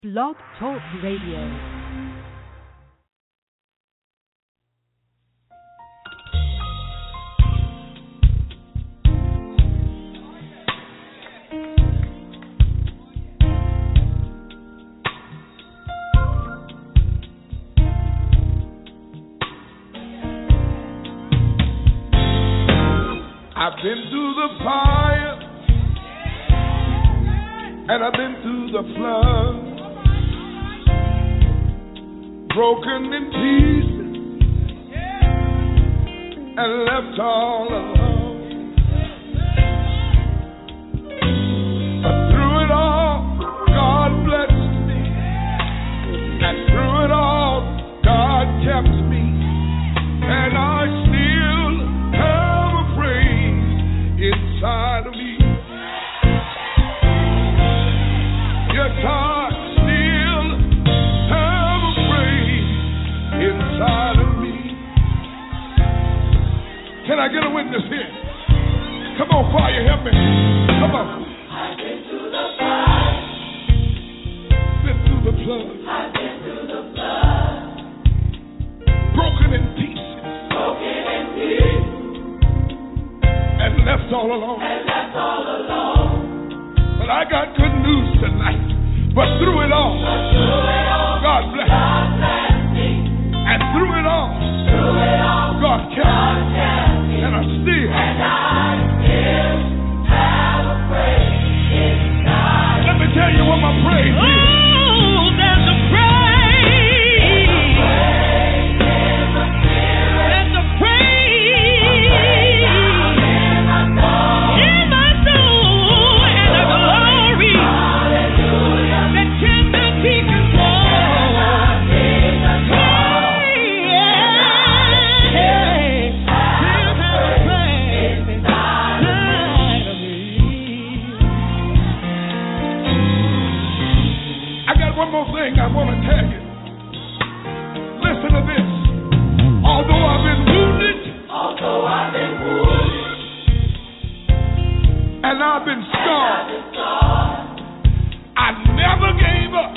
Blog Talk Radio. I've been through the fire, and I've been through the flood, broken in pieces, and left all alone. But through it all, God blessed me, and through it all, God kept me, and I still have a praise inside of me. Yes, I still have a praise inside of me. Can I get a witness here? Come on, choir, help me. Come on. I've been through the fire. Been through the flood. I've been through the flood. Broken in pieces. Broken in pieces. And left all alone. And left all alone. But I got good news tonight. But through it all, God bless me. God bless me. And through it all, God kept me. And I still have a praise inside. Let me tell you what my praise is. Oh, there's a praise. There's a praise in my soul, and a glory that cannot be controlled. I got one more thing I want to tell you. Listen to this. Although I've been wounded, and I've been scarred, I never gave up.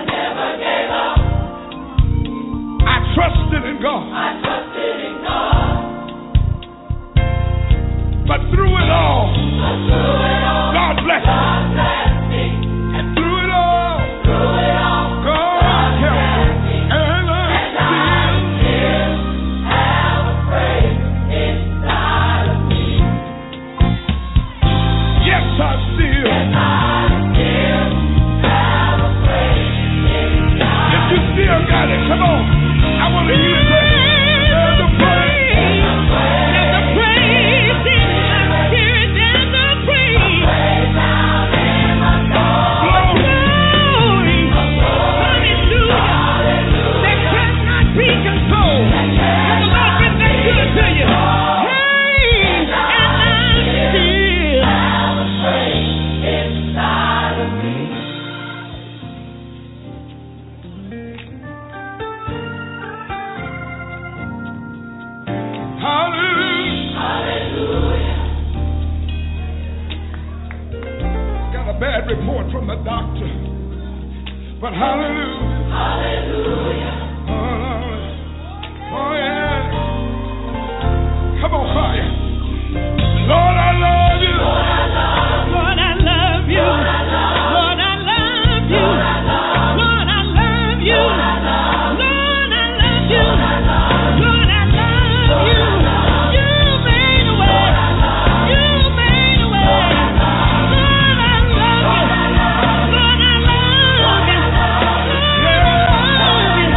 I trusted in God. But through it all, God bless me. And through it all, God kept me. And I still Have a praise inside of me. yes, I still. Have a praise inside. If you still got it, come on. I want to hear you say, there's a praise. There's a praise in my spirit. There's a praise. Out in my soul. Glory. Hallelujah. That cannot be controlled. Has the Lord been that good to you? Hey, and I still have a praise inside of me. Hallelujah. Got a bad report from the doctor. But hallelujah. Oh, yeah. Come on, fire. Lord, I love you. Lord, I love you. Lord, I love you. Lord, I love you. Lord, I love you. Lord, I love you. You made a way. You made a way. Lord, I love you. Lord, I love you. Lord, I love you.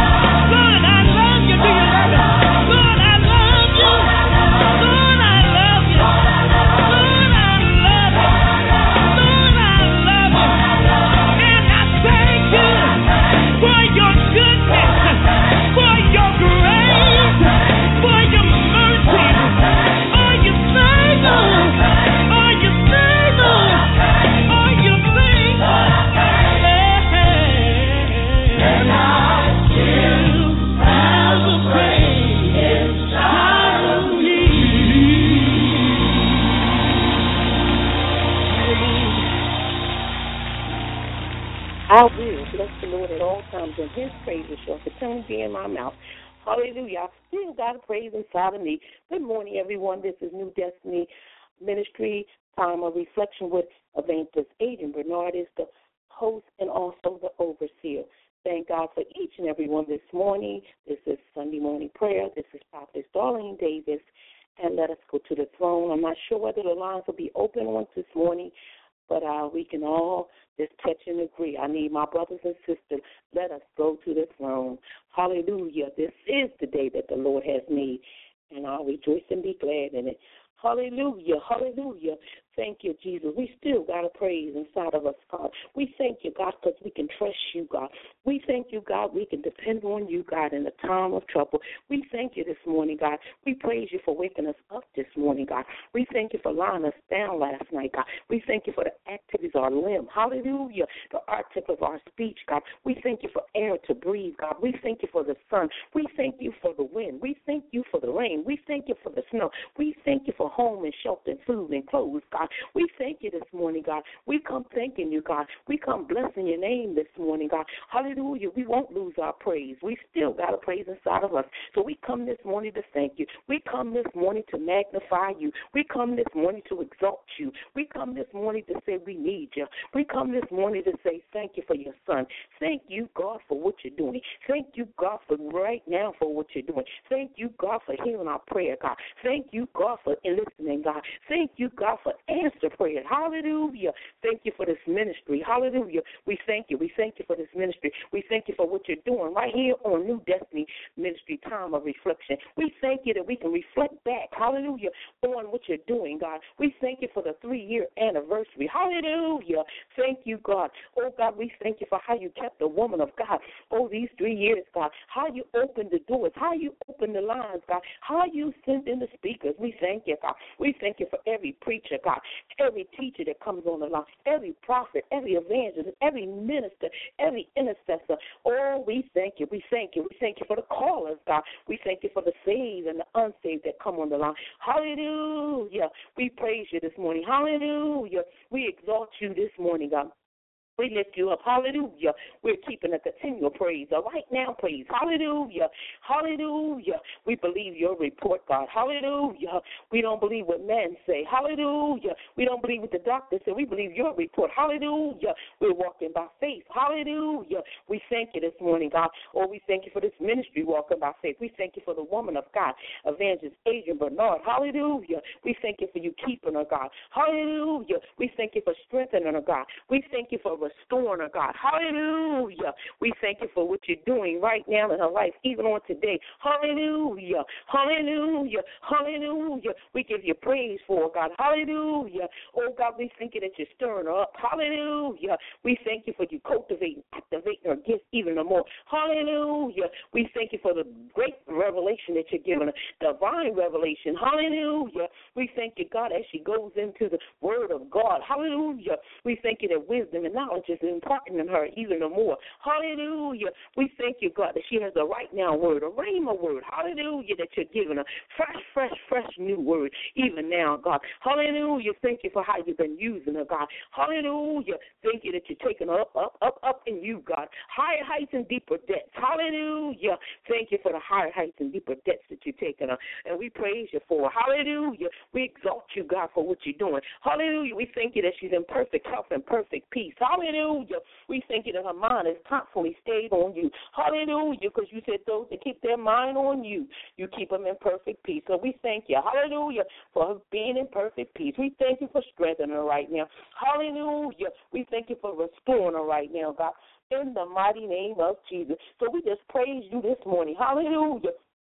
Lord at all times, and his praises shall continually be in my mouth. Hallelujah. I still got a praise inside of me. Good morning, everyone. This is New Destiny Ministry, time of reflection with Evangelist Adrian Bernard is the host and also the overseer. Thank God for each and every one this morning. This is Sunday morning prayer. This is Prophetess Darlene Davis, and let us go to the throne. I'm not sure whether the lines will be open on this morning, but we can all just touch and agree. I need my brothers and sisters. Let us go to the throne. Hallelujah. This is the day that the Lord has made, and I'll rejoice and be glad in it. Hallelujah, hallelujah. Thank you, Jesus. We still got a praise inside of us, God. We thank you, God, because we can trust you, God. We thank you, God, we can depend on you, God, in a time of trouble. We thank you this morning, God. We praise you for waking us up this morning, God. We thank you for lying us down last night, God. We thank you for the activities of our limb. Hallelujah. The article of our speech, God. We thank you for air to breathe, God. We thank you for the sun. We thank you for the wind. We thank you for the rain. We thank you for the snow. We thank you for home and shelter and food and clothes, God. We thank you this morning, God. We come thanking you, God. We come blessing your name this morning, God. Hallelujah. We won't lose our praise. We still got a praise inside of us. So we come this morning to thank you. We come this morning to magnify you. We come this morning to exalt you. We come this morning to say we need you. We come this morning to say thank you for your son. Thank you, God, for what you're doing. Thank you, God, for right now for what you're doing. Thank you, God, for hearing our prayer, God. Thank you, God, for listening, God. Thank you, God, for answer prayer. Hallelujah. Thank you for this ministry. Hallelujah. We thank you. We thank you for this ministry. We thank you for what you're doing right here on New Destiny Ministry, time of reflection. We thank you that we can reflect back, hallelujah, on what you're doing, God. We thank you for the 3-year anniversary. Hallelujah. Thank you, God. Oh, God, we thank you for how you kept the woman of God these 3 years, God. How you opened the doors. How you opened the lines, God. How you sent in the speakers. We thank you, God. We thank you for every preacher, God. Every teacher that comes on the line, every prophet, every evangelist, every minister, every intercessor. Oh, we thank you. We thank you. We thank you for the callers, God. We thank you for the saved and the unsaved that come on the line. Hallelujah. We praise you this morning. Hallelujah. We exalt you this morning, God. We lift you up. Hallelujah. We're keeping a continual praise, a right now praise. Hallelujah. Hallelujah. We believe your report, God. Hallelujah. We don't believe what men say. Hallelujah. We don't believe what the doctors say. We believe your report. Hallelujah. We're walking by faith. Hallelujah. We thank you this morning, God. Oh, we thank you for this ministry walking by faith. We thank you for the woman of God, Evangelist Adrian Bernard. Hallelujah. We thank you for you keeping her, God. Hallelujah. We thank you for strengthening her, God. We thank you for restoring her, God. Hallelujah. We thank you for what you're doing right now in her life, even on today. Hallelujah. Hallelujah. Hallelujah. We give you praise for her, God. Hallelujah. Oh, God, we thank you that you're stirring her up. Hallelujah. We thank you for you cultivating, activating her gifts even more. Hallelujah. We thank you for the great revelation that you're giving her, divine revelation. Hallelujah. We thank you, God, as she goes into the word of God. Hallelujah. We thank you that wisdom and knowledge is imparting in her even more. Hallelujah. We thank you, God, that she has a right now word, a rhema word. Hallelujah, that you're giving her. Fresh new word even now, God. Hallelujah. Thank you for how you've been using her, God. Hallelujah. Thank you that you're taking her up in you, God. Higher heights and deeper depths. Hallelujah. Thank you for the higher heights and deeper depths that you're taking her. And we praise you for her. Hallelujah. We exalt you, God, for what you're doing. Hallelujah. We thank you that she's in perfect health and perfect peace. Hallelujah. We thank you that her mind is constantly stayed on you. Hallelujah. Because you said those that keep their mind on you, you keep them in perfect peace. So we thank you. Hallelujah. For her being in perfect peace. We thank you for strengthening her right now. Hallelujah. We thank you for restoring her right now, God. In the mighty name of Jesus. So we just praise you this morning. Hallelujah.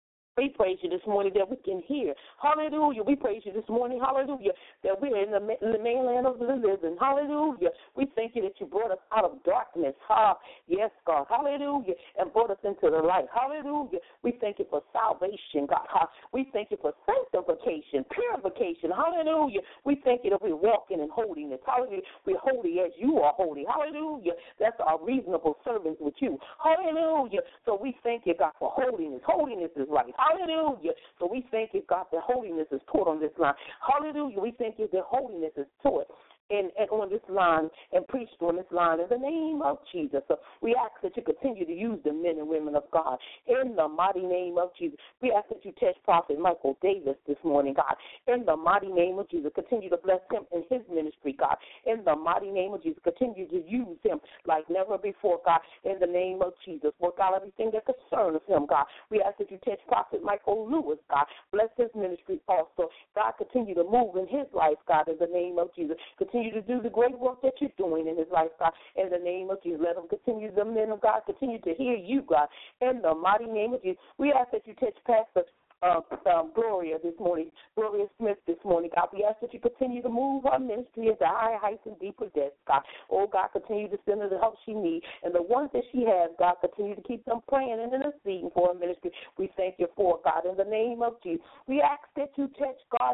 We praise you this morning that we can hear. Hallelujah. We praise you this morning. Hallelujah. That we're in the mainland of the living. Hallelujah. We thank you that you brought us out of darkness. Yes, God. Hallelujah. And brought us into the light. Hallelujah. We thank you for salvation, God. We thank you for sanctification, purification. Hallelujah. We thank you that we're walking in holiness. Hallelujah. We're holy as you are holy. Hallelujah. That's our reasonable servants with you. Hallelujah. So we thank you, God, for holiness. Holiness is right. Hallelujah. So we thank you, God, that holiness is taught on this line. Hallelujah. We thank you that holiness is taught and on this line and preached on this line. In the name of Jesus, we ask that you continue to use the men and women of God. In the mighty name of Jesus, we ask that you touch Prophet Michael Davis this morning, God. In the mighty name of Jesus, continue to bless him in his ministry, God. In the mighty name of Jesus, continue to use him like never before, God. In the name of Jesus, work out everything that concerns him, God. We ask that you touch Prophet Michael Lewis, God. Bless his ministry also. God, continue to move in his life, God, in the name of Jesus. Continue to do the great work that you're doing in his life, God, in the name of Jesus. Let him continue, the men of God, continue to hear you, God, in the mighty name of Jesus. We ask that you touch Pastor Gloria this morning, Gloria Smith this morning, God. We ask that you continue to move her ministry into higher heights and deeper depths, God. Oh, God, continue to send her the help she needs. And the ones that she has, God, continue to keep them praying and interceding for her ministry. We thank you for, God, in the name of Jesus. We ask that you touch, God,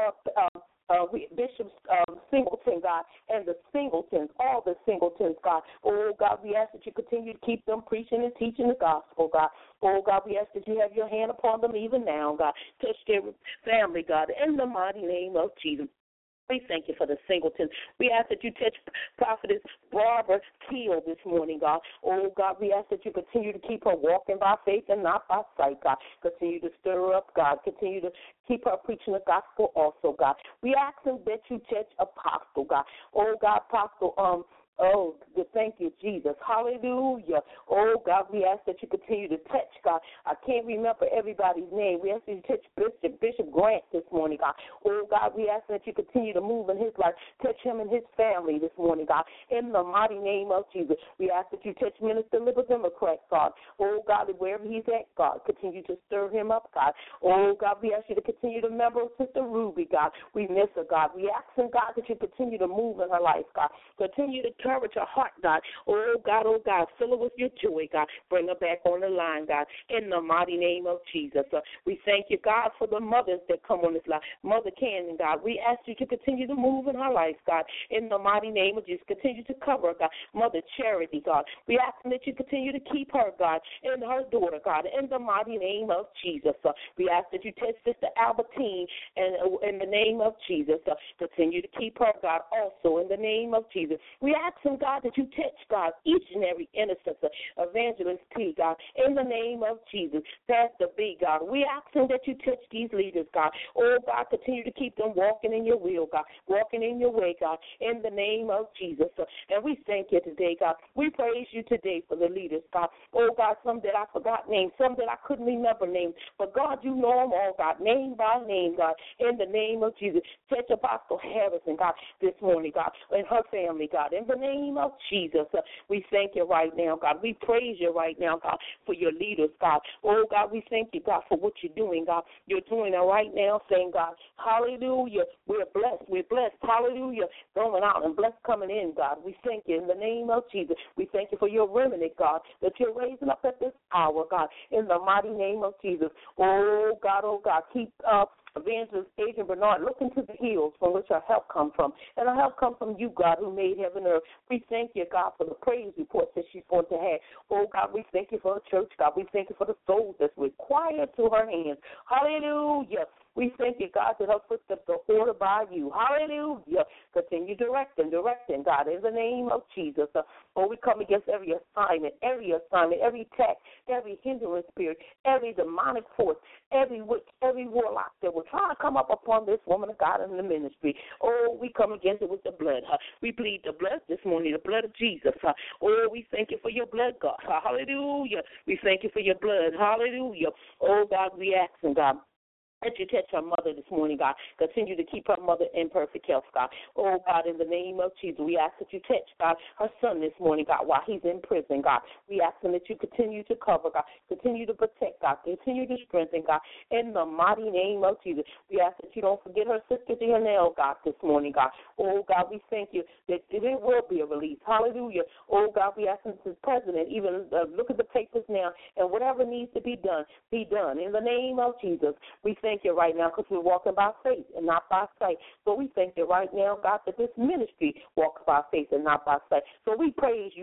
Bishop Singleton, God, and the Singletons, all the Singletons, God. Oh, God, we ask that you continue to keep them preaching and teaching the gospel, God. Oh, God, we ask that you have your hand upon them even now, God. Touch their family, God, in the mighty name of Jesus. We thank you for the Singletons. We ask that you touch Prophetess Barbara Teal this morning, God. Oh, God, we ask that you continue to keep her walking by faith and not by sight, God. Continue to stir her up, God. Continue to keep her preaching the gospel also, God. We ask that you touch Apostle, God. Oh, God, Apostle, oh, thank you, Jesus. Hallelujah. Oh, God, we ask that you continue to touch, God. I can't remember everybody's name. We ask that you touch Bishop Grant this morning, God. Oh, God, we ask that you continue to move in his life. Touch him and his family this morning, God. In the mighty name of Jesus, we ask that you touch Minister Liberty Democrat, God. Oh, God, wherever he's at, God, continue to stir him up, God. Oh, God, we ask you to continue to remember Sister Ruby, God. We miss her, God. We ask him, God, that you continue to move in her life, God. Continue to encourage her heart, God. Oh, God, fill her with your joy, God. Bring her back on the line, God, in the mighty name of Jesus. We thank you, God, for the mothers that come on this line. Mother Cannon, God, we ask you to continue to move in her life, God, in the mighty name of Jesus. Continue to cover her, God. Mother Charity, God, we ask that you continue to keep her, God, and her daughter, God, in the mighty name of Jesus. We ask that you touch Sister Albertine, and in the name of Jesus, continue to keep her, God, also in the name of Jesus. We ask him, God, that you touch, God, each and every intercessor, Evangelist T, God, in the name of Jesus. Pastor B, God, we ask him that you touch these leaders, God. Oh, God, continue to keep them walking in your will, God, walking in your way, God, in the name of Jesus. And we thank you today, God. We praise you today for the leaders, God. Oh, God, some that I forgot names, some that I couldn't remember names. But, God, you know them all, God, name by name, God, in the name of Jesus. Touch Apostle Harrison, God, this morning, God, and her family, God, in the name of Jesus. We thank you right now, God. We praise you right now, God, for your leaders, God. Oh, God, we thank you, God, for what you're doing, God. You're doing it right now, saying, God, hallelujah. We're blessed. We're blessed. Hallelujah. Going out and blessed coming in, God. We thank you in the name of Jesus. We thank you for your remnant, God, that you're raising up at this hour, God, in the mighty name of Jesus. Oh, God, keep Evangelist Adrian Bernard, look into the hills from which our help comes from. And our help comes from you, God, who made heaven and earth. We thank you, God, for the praise reports that she's going to have. Oh, God, we thank you for her church, God. We thank you for the souls that's required to her hands. Hallelujah. We thank you, God, that her footsteps are ordered by you. Hallelujah. Continue directing, God, in the name of Jesus. We come against every assignment, every attack, every hindering spirit, every demonic force, every witch, every warlock that will try to come up upon this woman of God in the ministry. Oh, we come against it with the blood. We plead the blood this morning, the blood of Jesus. Oh, we thank you for your blood, God. Hallelujah. We thank you for your blood. Hallelujah. Oh, God, we ask him, God, that you touch her mother this morning, God. Continue to keep her mother in perfect health, God. Oh, God, in the name of Jesus, we ask that you touch, God, her son this morning, God, while he's in prison, God. We ask him that you continue to cover, God. Continue to protect, God. Continue to strengthen, God. In the mighty name of Jesus, we ask that you don't forget her sister Janelle, God, this morning, God. Oh, God, we thank you that there will be a release. Hallelujah. Oh, God, we ask him to the president, even look at the papers now, and whatever needs to be done, be done. In the name of Jesus, we thank you right now because we're walking by faith and not by sight. So we thank you right now, God, that this ministry walks by faith and not by sight. So we praise you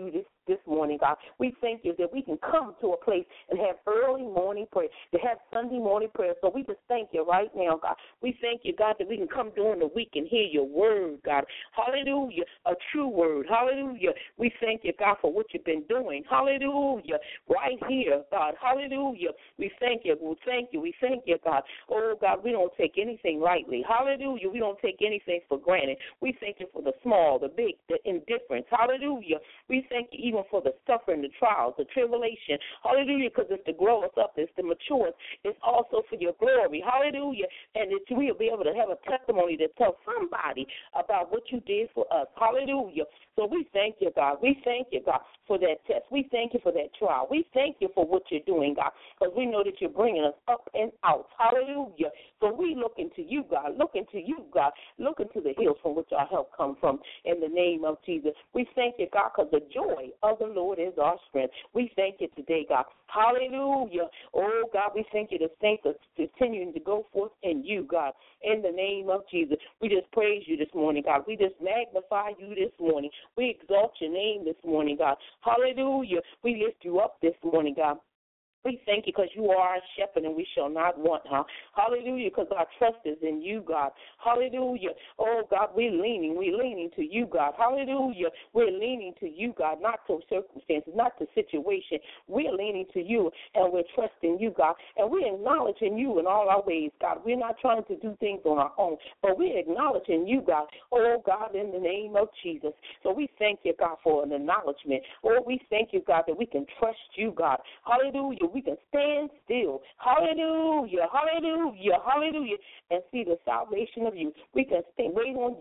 this morning, God. We thank you that we can come to a place and have early morning prayer, to have Sunday morning prayer. So we just thank you right now, God. We thank you, God, that we can come during the week and hear your word, God. Hallelujah, a true word. Hallelujah. We thank you, God, for what you've been doing. Hallelujah, right here, God. Hallelujah. We thank you. We thank you. We thank you, God. Oh, God, we don't take anything lightly. Hallelujah. We don't take anything for granted. We thank you for the small, the big, the indifference. Hallelujah. We thank you even for the suffering, the trials, the tribulation. Hallelujah, because it's to grow us up, it's to mature us. It's also for your glory. Hallelujah. And that we'll be able to have a testimony to tell somebody about what you did for us. Hallelujah. So we thank you, God. We thank you, God, for that test. We thank you for that trial. We thank you for what you're doing, God, because we know that you're bringing us up and out. Hallelujah. So we look into you, God. Look into you, God. Look into the hills from which our help comes from in the name of Jesus. We thank you, God, because the joy of the Lord is our strength. We thank you today, God. Hallelujah. Oh, God, we thank you. The saints are continuing to go forth in you, God, in the name of Jesus. We just praise you this morning, God. We just magnify you this morning. We exalt your name this morning, God. Hallelujah. We lift you up this morning, God. We thank you because you are our shepherd and we shall not want, Hallelujah, because our trust is in you, God. Hallelujah. Oh, God, we're leaning to you, God. Hallelujah. We're leaning to you, God, not to circumstances, not to situation. We're leaning to you and we're trusting you, God. And we're acknowledging you in all our ways, God. We're not trying to do things on our own, but we're acknowledging you, God. Oh, God, in the name of Jesus. So we thank you, God, for an acknowledgement. Oh, we thank you, God, that we can trust you, God. Hallelujah. We can stand still. Hallelujah, hallelujah, hallelujah, and see the salvation of you. We can wait on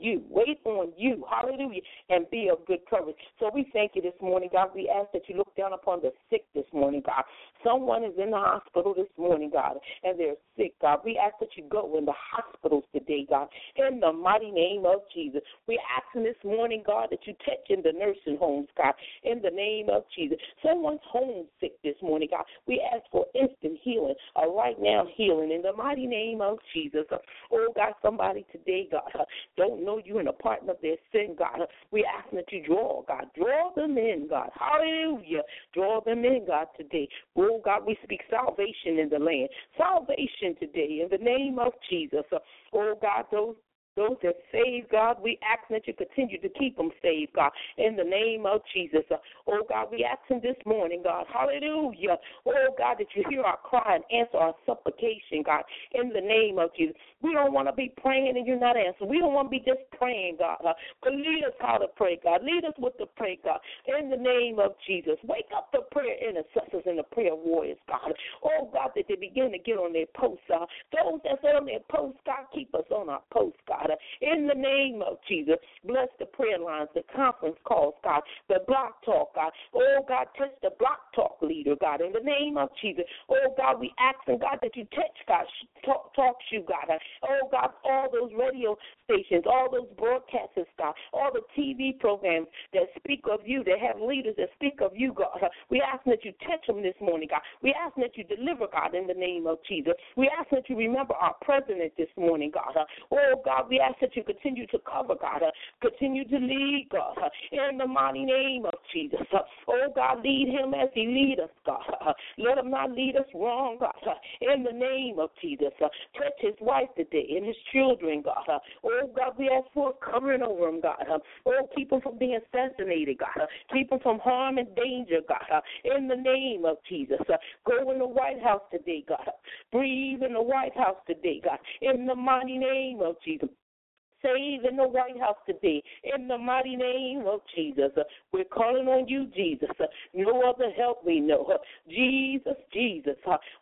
you, hallelujah, and be of good courage. So we thank you this morning, God. We ask that you look down upon the sick this morning, God. Someone is in the hospital this morning, God, and they're sick, God. We ask that you go in the hospitals today, God, in the mighty name of Jesus. We're asking this morning, God, that you touch in the nursing homes, God, in the name of Jesus. Someone's homesick this morning, God. We ask for instant healing, a right now healing in the mighty name of Jesus. Oh, God, somebody today, God, don't know you and a partner of their sin, God. We ask that you draw, God. Draw them in, God. Hallelujah. Draw them in, God, today. Oh, God, we speak salvation in the land. Salvation today in the name of Jesus. Oh, God, those that saved, God, we ask that you continue to keep them saved, God, in the name of Jesus. Oh, God, we ask him this morning, God, hallelujah. Oh, God, that you hear our cry and answer our supplication, God, in the name of Jesus. We don't want to be praying and you're not answering. We don't want to be just praying, God, but lead us how to pray, God. Lead us with the pray, God, in the name of Jesus. Wake up the prayer intercessors and the prayer warriors, God. Oh, God, that they begin to get on their posts, those that's on their posts, God, keep us on our posts, God. In the name of Jesus, bless the prayer lines, the conference calls, God, the block talk, God. Oh, God, touch the block talk leader, God, in the name of Jesus. Oh, God, we ask, God, that you touch, God, talk you, God. Oh, God, all those radio stations, all those broadcasters, God, all the TV programs that speak of you, that have leaders that speak of you, God. We ask that you touch them this morning, God. We ask that you deliver, God, in the name of Jesus. We ask that you remember our president this morning, God. Oh, God, we ask that you continue to cover, God, continue to lead, God, in the mighty name of Jesus. Oh, God, lead him as he lead us, God. Let him not lead us wrong, God, in the name of Jesus. Touch his wife today and his children, God. Oh, God, we ask for a covering over him, God. Oh, keep him from being assassinated, God. Keep him from harm and danger, God, in the name of Jesus. Go in the White House today, God. Breathe in the White House today, God, in the mighty name of Jesus. Save in the White House today, in the mighty name of Jesus. We're calling on you, Jesus. No other help we know. Jesus, Jesus.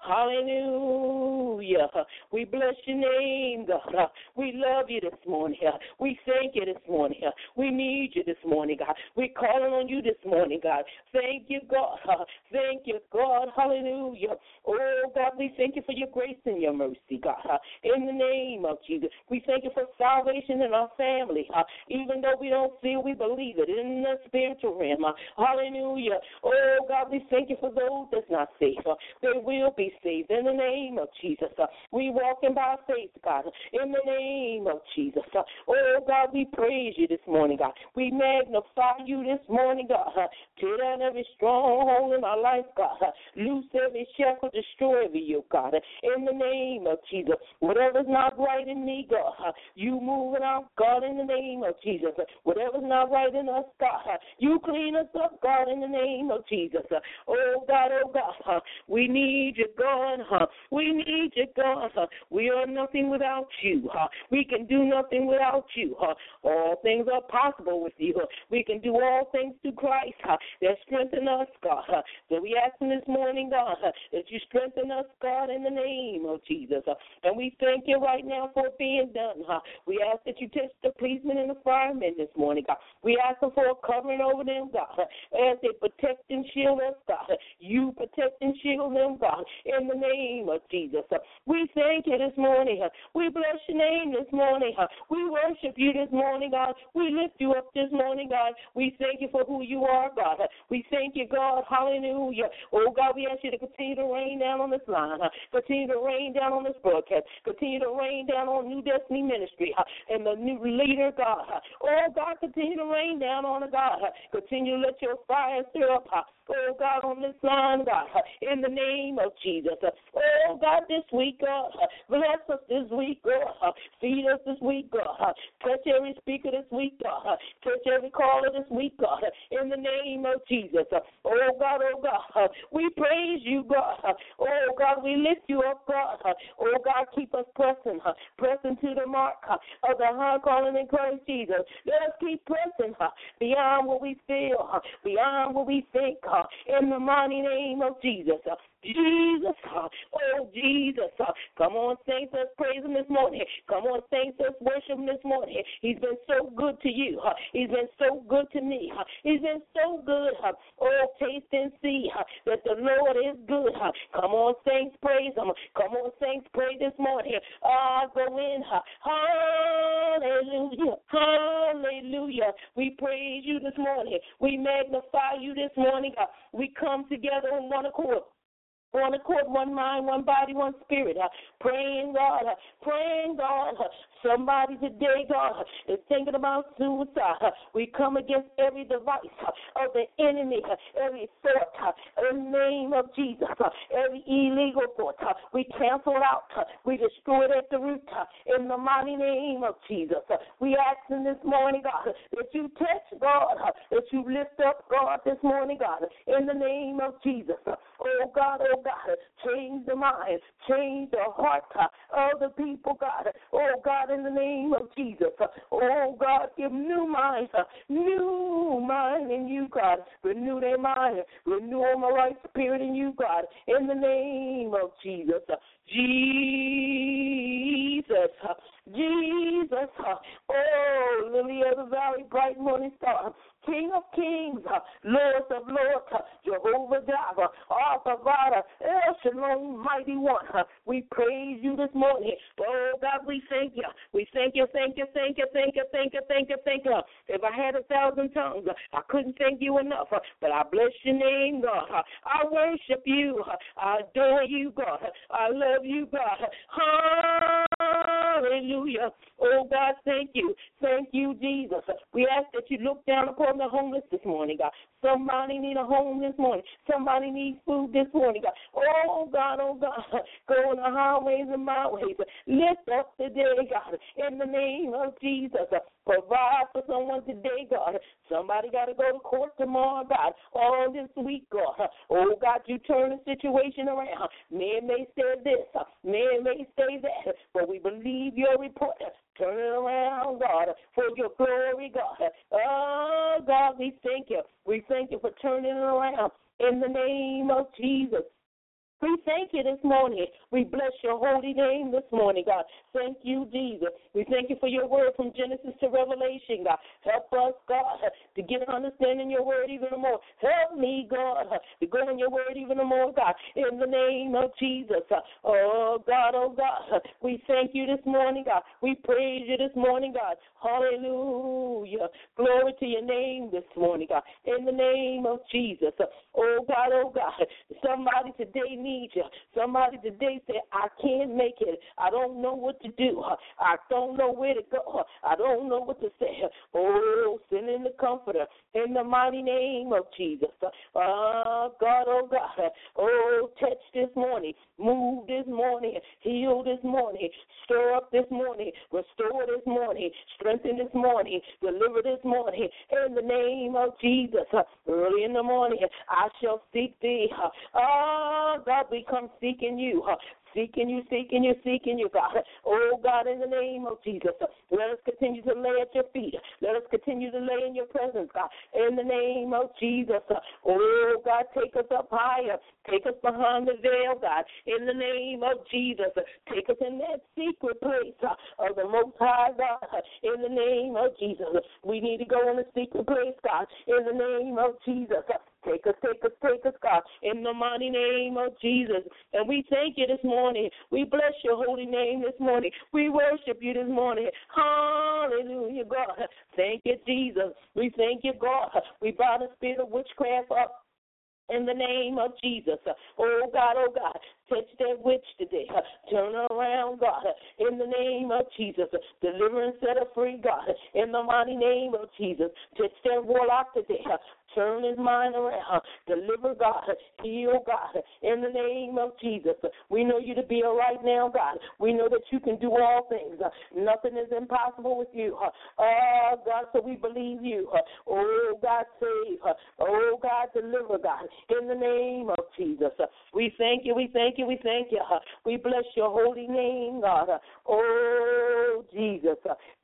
Hallelujah. We bless your name, God. We love you this morning. We thank you this morning. We need you this morning, God. We're calling on you this morning, God. Thank you, God. Thank you, God. Hallelujah. Oh, God, we thank you for your grace and your mercy, God. In the name of Jesus. We thank you for salvation in our family. Even though we don't feel, we believe it in the spiritual realm. Hallelujah. Oh, God, we thank you for those that's not saved. They will be saved in the name of Jesus. We walking by faith, God, in the name of Jesus. Oh, God, we praise you this morning, God. We magnify you this morning, God. Tear down every stronghold in our life, God. Loose every shackle, destroy every yoke, God. In the name of Jesus. Whatever's not right in me, God, you move it out, God, in the name of Jesus. Whatever's not right in us, God, you clean us up, God, in the name of Jesus. Oh, God, we need you, God. We need you, God. We are nothing without you. We can do nothing without you. All things are possible with you. We can do all things through Christ that strengthen us, God. So we ask in this morning, God, that you strengthen us, God, in the name of Jesus. And we thank you right now for it being done. We ask that you touch the policemen and the firemen this morning, God. We ask them for a covering over them, God, as they protect and shield us, God. You protect and shield them, God, in the name of Jesus. We thank you this morning. We bless your name this morning. We worship you this morning, God. We lift you up this morning, God. We thank you for who you are, God. We thank you, God. Hallelujah. Oh, God, we ask you to continue to rain down on this line. Continue to rain down on this broadcast. Continue to rain down on New Destiny Ministry and the new leader, God. Oh, God, continue to rain down on the God. Continue to let your fire stir up. Oh, God, on this line, God, in the name of Jesus. Oh, God, this week, God, bless us this week, God. Feed us this week, God. Touch every speaker this week, God. Touch every caller this week, God, in the name of Jesus. Oh, God, we praise you, God. Oh, God, we lift you up, God. Oh, God, keep us pressing to the mark of the high calling in Christ Jesus. Let us keep pressing beyond what we feel, beyond what we think, in the mighty name of Jesus. Jesus, oh Jesus, come on, saints, let's praise him this morning. Come on, saints, let's worship him this morning. He's been so good to you. He's been so good to me. He's been so good. Oh, taste and see that the Lord is good. Come on, saints, praise him. Come on, saints, pray this morning. Go in. Hallelujah. Hallelujah. We praise you this morning. We magnify you this morning. We come together in one accord. One accord, one mind, one body, one spirit. Praying, God. Praying, God. Somebody today, God, is thinking about suicide. We come against every device of the enemy, every thought, in the name of Jesus, every illegal thought. We cancel it out. We destroy it at the root in the mighty name of Jesus. We ask in this morning, God, that you touch, God, that you lift up, God, this morning, God, in the name of Jesus. Oh, God, change the mind, change the heart of the people, God. Oh, God, in the name of Jesus. Oh, God, give new mind in you, God. Renew their mind, renew them a right spirit in you, God, in the name of Jesus. Jesus, oh, Lily of the Valley, bright morning star, King of kings, Lord of lords, Jehovah Jireh, our provider, El Shalom, mighty one. We praise you this morning. Oh, God, we thank you. We thank you. If I had 1,000 tongues, I couldn't thank you enough. But I bless your name, God. I worship you. I adore you, God. I love you, God. Hallelujah. Oh, God, thank you. Thank you, Jesus. We ask that you look down upon the homeless this morning, God. Somebody need a home this morning. Somebody needs food this morning, God. Oh, God, go in the highways and byways. Lift up today, God, in the name of Jesus. Provide for someone today, God. Somebody got to go to court tomorrow, God, all this week, God. Oh, God, you turn the situation around. Man may say this, man may say that, but we believe your report. Turn it around, God, for your glory, God. Oh, God, we thank you. We thank you for turning it around in the name of Jesus. We thank you this morning. We bless your holy name this morning, God. Thank you, Jesus. We thank you for your word from Genesis to Revelation, God. Help us, God, to get an understanding your word even more. Help me, God, to go in your word even more, God, in the name of Jesus. Oh, God, we thank you this morning, God. We praise you this morning, God. Hallelujah. Glory to your name this morning, God, in the name of Jesus. Oh, God, somebody today needs you. Somebody today said, I can't make it. I don't know what to do. I don't know where to go. I don't know what to say. Oh, send in the comforter in the mighty name of Jesus. Oh, God. Oh, touch this morning. Move this morning. Heal this morning. Stir up this morning. Restore this morning. Strengthen this morning. Deliver this morning. In the name of Jesus. Early in the morning, I shall seek thee. Oh, God, we come seeking you. Seeking you, God. Oh, God, in the name of Jesus, let us continue to lay at your feet. Let us continue to lay in your presence, God, in the name of Jesus. Oh, God, take us up higher. Take us behind the veil, God, in the name of Jesus. Take us in that secret place of the Most High, God, in the name of Jesus. We need to go in the secret place, God, in the name of Jesus. Take us, God, in the mighty name of Jesus. And we thank you this morning. We bless your holy name this morning. We worship you this morning. Hallelujah, God. Thank you, Jesus. We thank you, God. We bind the spirit of witchcraft up in the name of Jesus. Oh, God, touch that witch today. Turn her around, God, in the name of Jesus. Deliver and set her free, God, in the mighty name of Jesus. Touch that warlock today. Turn his mind around. Deliver, God. Heal, God, in the name of Jesus. We know you to be all right now, God. We know that you can do all things. Nothing is impossible with you. Oh, God, so we believe you. Oh, God, save. Oh, God, deliver, God, in the name of Jesus. We thank you. We bless your holy name, God. Oh, Jesus.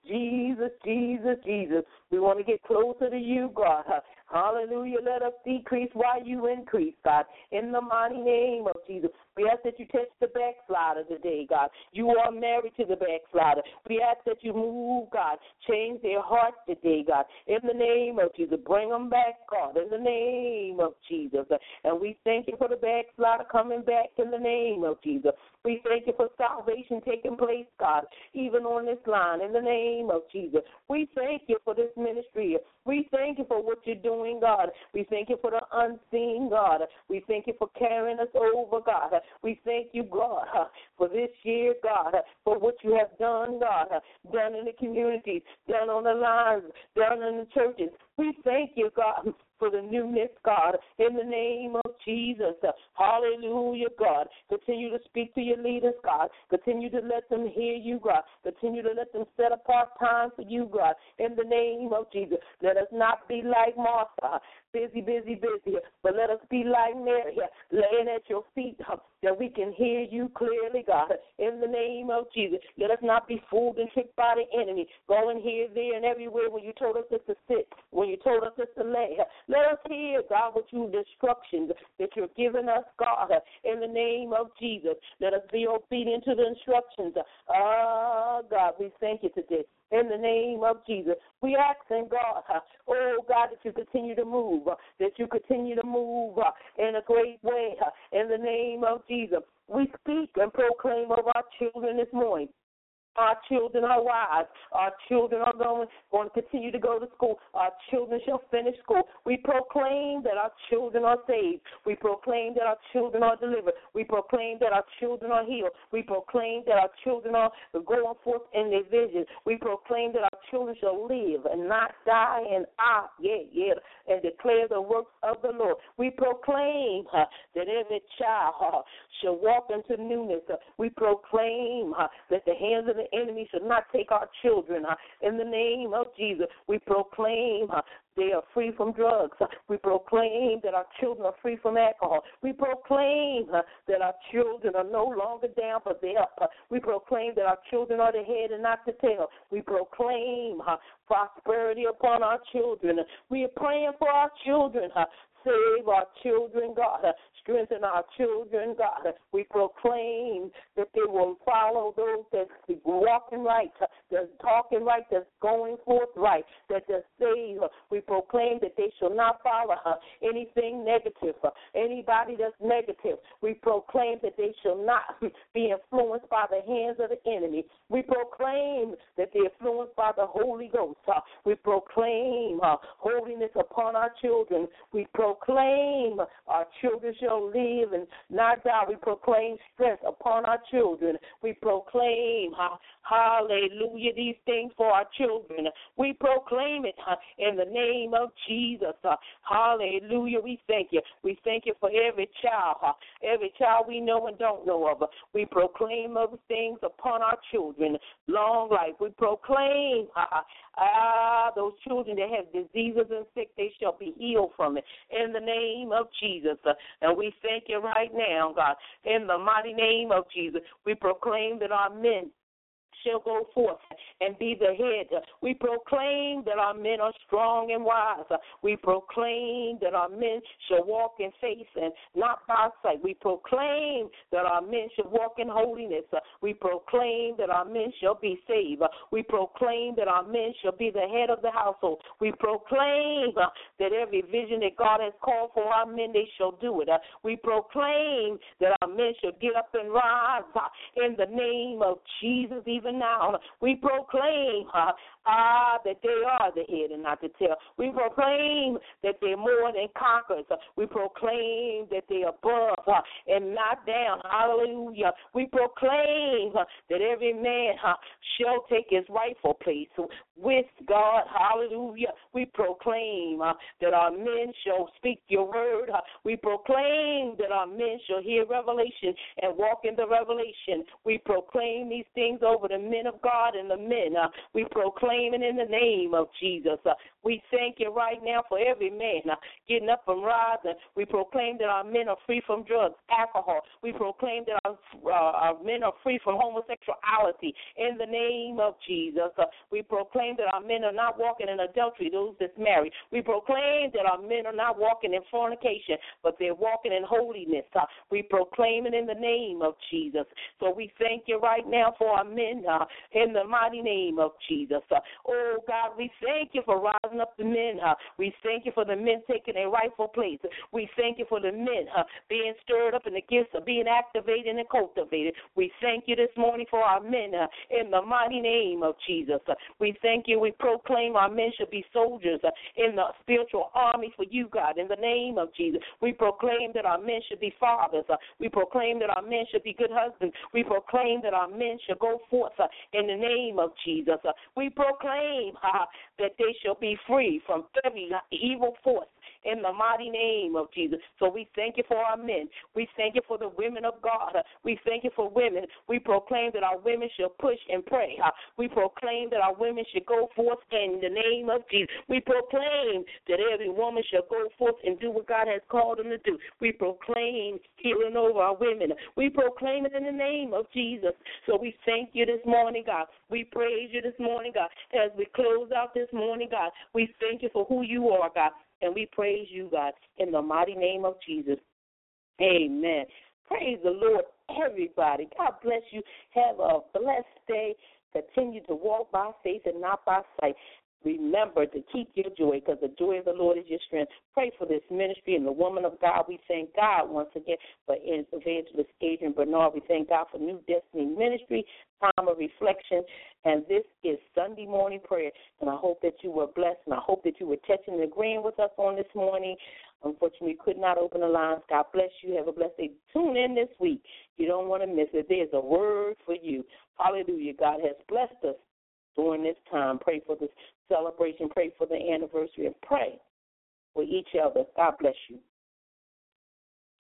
Jesus. We want to get closer to you, God. Hallelujah. Let us decrease while you increase, God, in the mighty name of Jesus. We ask that you touch the backslider today, God. You are married to the backslider. We ask that you move, God. Change their hearts today, God, in the name of Jesus. Bring them back, God, in the name of Jesus. And we thank you for the backslider coming back in the name of Jesus. We thank you for salvation taking place, God, even on this line, in the name of Jesus. We thank you for this ministry. We thank you for what you're doing, God. We thank you for the unseen, God. We thank you for carrying us over, God. We thank you, God, for this year, God, for what you have done, God, done in the communities, done on the lines, done in the churches. We thank you, God, for the newness, God, in the name of Jesus. Hallelujah, God. Continue to speak to your leaders, God. Continue to let them hear you, God. Continue to let them set apart time for you, God, in the name of Jesus. Let us not be like Martha, busy, but let us be like Mary, laying at your feet, that we can hear you clearly, God, in the name of Jesus. Let us not be fooled and tricked by the enemy, going here, there, and everywhere when you told us just to sit, when you told us just to lay. Let us hear, God, what you instructions that you're giving us, God, in the name of Jesus. Let us be obedient to the instructions. God, we thank you today. In the name of Jesus, we ask in God, oh God, that you continue to move, in a great way. In the name of Jesus, we speak and proclaim of our children this morning. Our children are wise. Our children are going to continue to go to school. Our children shall finish school. We proclaim that our children are saved. We proclaim that our children are delivered. We proclaim that our children are healed. We proclaim that our children are going forth in their vision. We proclaim that our children shall live and not die and declare the works of the Lord. We proclaim that every child shall walk into newness. We proclaim that the hands of the enemy should not take our children. In the name of Jesus, we proclaim they are free from drugs. We proclaim that our children are free from alcohol. We proclaim that our children are no longer down, but they're up. We proclaim that our children are the head and not the tail. We proclaim prosperity upon our children. We are praying for our children. Save our children, God. strengthen our children, God. We proclaim that they will follow those that's walking right, that's talking right, that's going forth right, that they're saved. We proclaim that they shall not follow anything negative, anybody that's negative. We proclaim that they shall not be influenced by the hands of the enemy. We proclaim that they're influenced by the Holy Ghost. We proclaim holiness upon our children. We proclaim our children shall live and not die. We proclaim strength upon our children. We proclaim, hallelujah, these things for our children. We proclaim it in the name of Jesus. Hallelujah. We thank you. We thank you for every child we know and don't know of. We proclaim those things upon our children. Long life. We proclaim those children that have diseases and sick, they shall be healed from it in the name of Jesus. And we thank you right now, God, in the mighty name of Jesus. We proclaim that our men shall go forth and be the head. We proclaim that our men are strong and wise. We proclaim that our men shall walk in faith and not by sight. We proclaim that our men shall walk in holiness. We proclaim that our men shall be saved. We proclaim that our men shall be the head of the household. We proclaim that every vision that God has called for our men, they shall do it. We proclaim that our men shall get up and rise in the name of Jesus. Even now, we proclaim that they are the head and not the tail. We proclaim that they're more than conquerors. We proclaim that they're above and not down. Hallelujah. We proclaim that every man shall take his rightful place with God. Hallelujah. We proclaim that our men shall speak your word. We proclaim that our men shall hear revelation and walk in the revelation. We proclaim these things over the men of God and the men. We proclaim it in the name of Jesus. We thank you right now for every man getting up and rising. We proclaim that our men are free from drugs, alcohol. We proclaim that our men are free from homosexuality in the name of Jesus. We proclaim that our men are not walking in adultery, those that's married. We proclaim that our men are not walking in fornication, but they're walking in holiness. We proclaim it in the name of Jesus. So we thank you right now for our men in the mighty name of Jesus. Oh, God, we thank you for rising up the men. We thank you for the men taking their rightful place. We thank you for the men being stirred up and the gifts of being activated and cultivated. We thank you this morning for our men in the mighty name of Jesus. We thank you. We proclaim our men should be soldiers in the spiritual army for you, God, in the name of Jesus. We proclaim that our men should be fathers. We proclaim that our men should be good husbands. We proclaim that our men should go forth in the name of Jesus. We proclaim that they shall be free from every evil force in the mighty name of Jesus. So we thank you for our men. We thank you for the women of God. We thank you for women. We proclaim that our women shall push and pray. We proclaim that our women should go forth in the name of Jesus. We proclaim that every woman shall go forth and do what God has called them to do. We proclaim healing over our women. We proclaim it in the name of Jesus. So we thank you this morning, God. We praise you this morning, God. As we close out this morning, God, we thank you for who you are, God. And we praise you, God, in the mighty name of Jesus. Amen. Praise the Lord, everybody. God bless you. Have a blessed day. Continue to walk by faith and not by sight. Remember to keep your joy, because the joy of the Lord is your strength. Pray for this ministry and the woman of God. We thank God once again for Evangelist Adrian Bernard. We thank God for New Destiny Ministry, time of reflection. And this is Sunday morning prayer. And I hope that you were blessed, and I hope that you were touching and agreeing with us on this morning. Unfortunately, we could not open the lines. God bless you. Have a blessed day. Tune in this week. You don't want to miss it. There's a word for you. Hallelujah. God has blessed us during this time. Pray for this celebration. Pray for the anniversary, and pray for each other. God bless you.